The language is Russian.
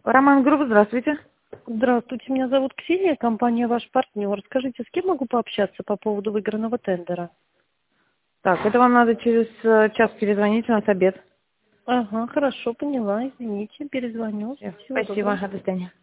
Роман Групп, здравствуйте. Здравствуйте, меня зовут Ксения, компания «Ваш партнер». Скажите, с кем могу пообщаться по поводу выигранного тендера? Так, это вам надо через час перезвонить, у нас обед. Ага, хорошо, поняла, извините, перезвоню. Всё, Всего спасибо, доброго. до свидания.